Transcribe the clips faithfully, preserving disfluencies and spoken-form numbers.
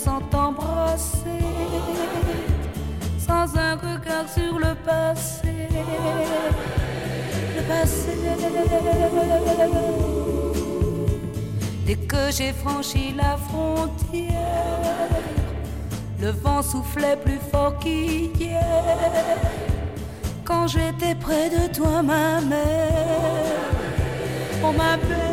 sans t'embrasser, sans un regard sur le passé, le passé. Dès que j'ai franchi la frontière, le vent soufflait plus fort qu'hier. Quand j'étais près de toi, ma mère, oh ma belle.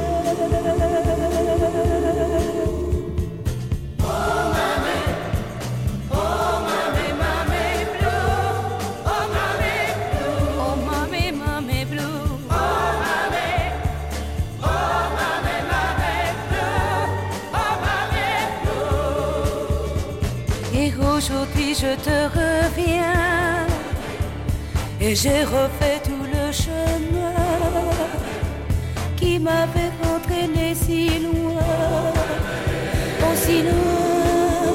Aujourd'hui je te reviens et j'ai refait tout le chemin qui m'avait entraîné si loin, aussi loin.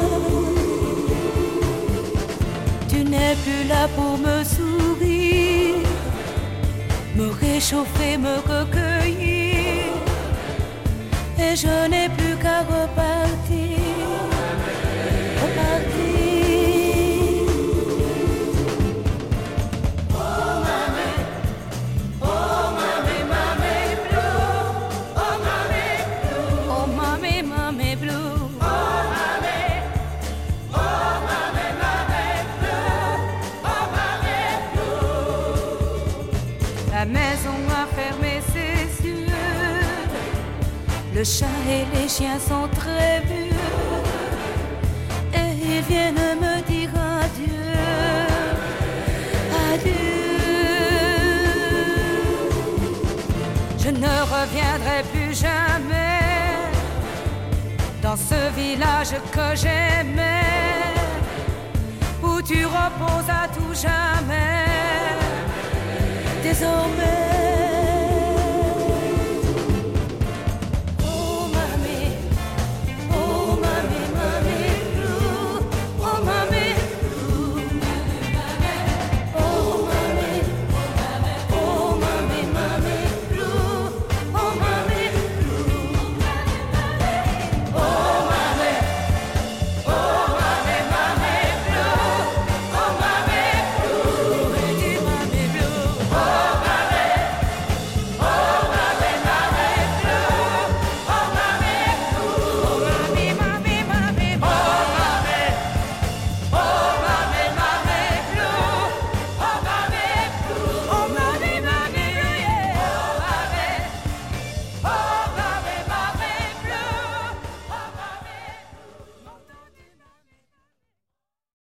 Tu n'es plus là pour me sourire, me réchauffer, me recueillir, et je n'ai plus qu'à repartir. Le chat et les chiens sont très vieux et ils viennent me dire adieu, adieu. Je ne reviendrai plus jamais dans ce village que j'aimais, où tu reposes à tout jamais. Désormais